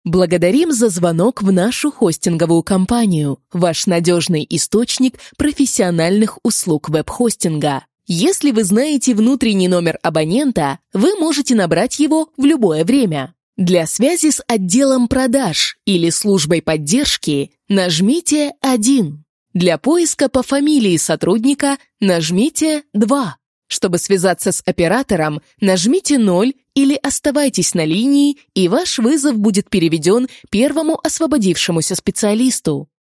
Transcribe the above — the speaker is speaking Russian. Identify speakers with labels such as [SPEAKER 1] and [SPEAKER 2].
[SPEAKER 1] Благодарим за звонок в нашу хостинговую компанию, ваш надежный источник профессиональных услуг веб-хостинга. Если вы знаете внутренний номер абонента, вы можете набрать его в любое время. Для связи с отделом продаж или службой поддержки нажмите 1. Для поиска по фамилии сотрудника нажмите 2. Чтобы связаться с оператором, нажмите 0 или оставайтесь на линии, и ваш вызов будет переведен первому освободившемуся специалисту.